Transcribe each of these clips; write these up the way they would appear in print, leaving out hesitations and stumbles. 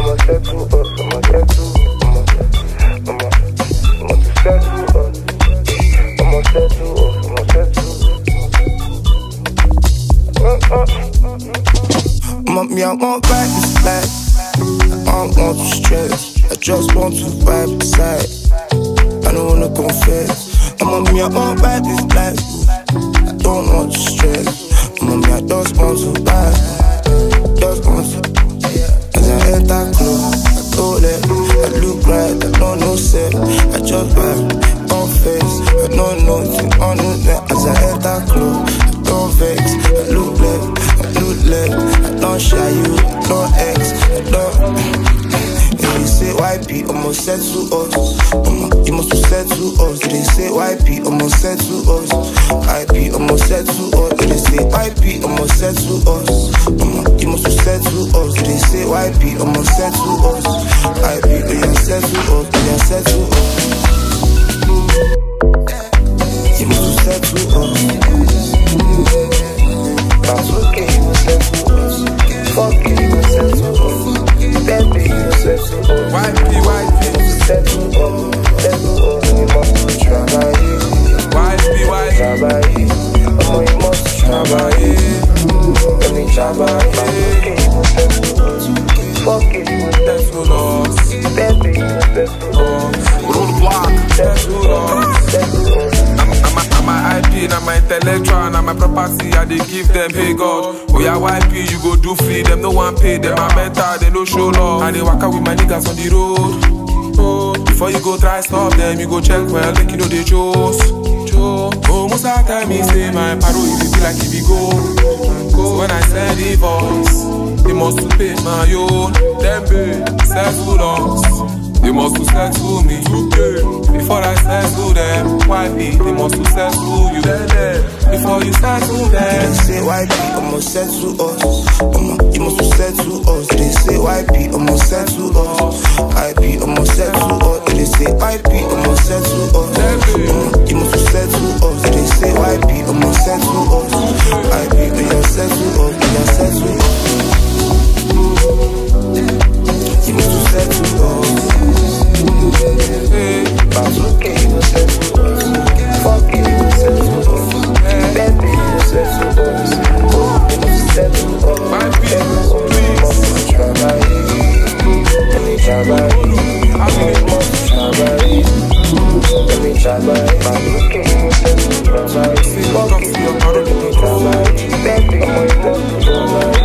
I'ma settle us, I'ma settle. I'ma settle us. I'ma settle us, I'ma settle. Me, I won't fight this life. I don't want to stress. I just want to vibe beside. I don't wanna confess. Me, I won't fight this life. I don't want to stress. Me, I just want to vibe. Just want to. As I enter club, I go left. I look right, I don't know set. I just vibe, confess. I don't know nothing on the net. As I enter club, I don't vex. I look left, I look left. I don't shy you, no ex. I don't. They say YP, almost said to us. You must have said to us. They say YP, almost said to us. YP, almost said to us. They say YP, almost said to us. You must have said to us. They say YP, almost said to us. YP, they said to us. They said to us. You must have said to us. That's okay, you said to us. Fuck it, you said to us. Baby, you said to us. YP, said to us. Said to us. You must travailler. YP, travailler. Oh, you must travailler. Let me travailler. That's okay, you said to us. Fuck it, you said to us. Baby, you said to us. Roll the block. Said to us. Said to us. I'm my IP, I'm my intellectual, I'm my property, I they give them, hey God. Oh yeah, YP, you go do free, them no one pay, them my mentor, they no show love. And they walk out with my niggas on the road. Oh, before you go try stop them, you go check well, make you know they chose. Oh, most of the time he say my paro, if you feel like if you go. So when I send the voice, they must to pay my own. Them be settle us. They must to settle me. Before I settle them, YP, they must to settle you. Before you settle them, they say YP, almost settle us. You must have settle us. They say YP, almost settle us. YP, almost settle us. They say YP, almost settle us. You must have settle us. They say YP, almost settle us. YP, they are settle us. They are settle us. You must have settle us. That's okay, you said to us. Fuck it, you said to us. Baby, you said to us. Oh, you must said to us. Let me travailler. Let me travailler. Let me travailler. That's okay, you said to us. Fuck it, you said to us. Baby, you must travailler.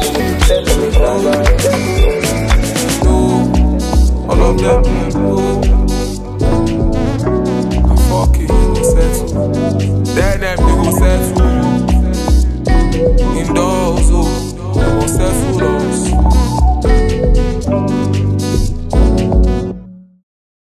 Let me travailler. all of them.